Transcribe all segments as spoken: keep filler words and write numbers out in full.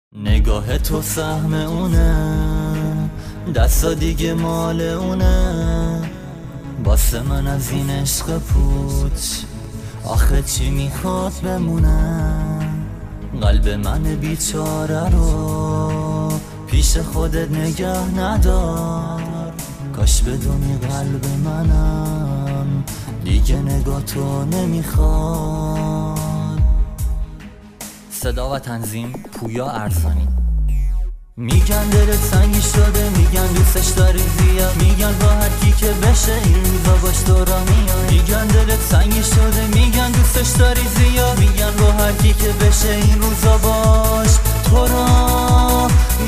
نگاه تو سهم اونه، دستا دیگه مال اونه، واسه من از این عشق پوچ آخه چی میخواد بمونه؟ قلب من بیچاره رو پیش خودت نگه ندار، کاش بدونی قلب منم دیگه نگاه تو نمیخواد. صدا و تنظیم پویا ارسانی. میگن دلت سنگی شده، میگن دوستش داری زیاد، میگن با هر کی که بشه این روزا باش تو را میاد. میگن دلت سنگی شده، میگن دوستش داری زیاد، میگن با هر کی که بشه این روزا باش تو را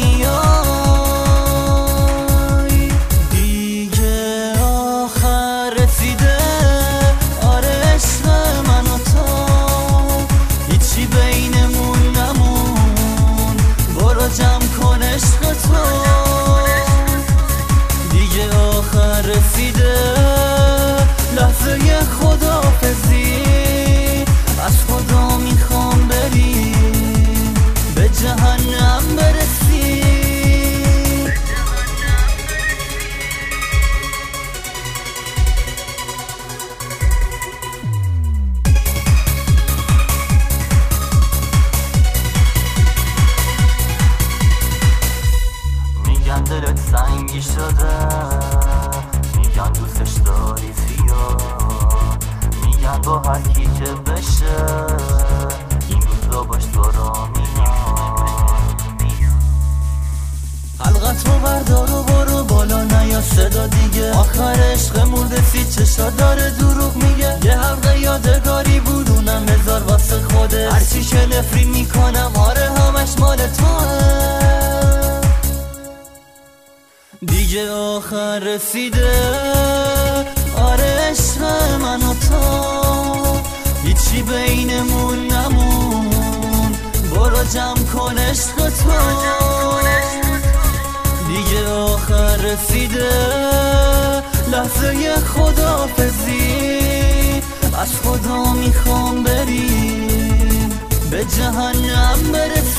میای. دیگه آخر رسیده، آره عشق من و تو، هیچی بینمون نمون، برو جمع کن عشق تو. دیگه آخر رسیده، لحظه خداحافظی، از خدا میخوام بری به جهنم برسی. میگن دلت سنگی شده، میگن دوستش داری زیاد، میگن با هر کی که بشه این روزا باش تو را میاد. حلقتو بردار و برو بالا نیا صدا دیگه، آخر عشق مرده سی چشا داره دروغ میگه. یه حلقه یادگاری بود اونم بذار واسه خوده، هرچی که نفرین میکنم آره همش مال توه. دیگه آخر رسیده، آره عشق من و تو، هیچی بینمون نمون، برو جمع کن عشق تو. دیگه آخر رسیده، لحظه خداحافظی، از خدا میخوام بریم به جهنم برسیم.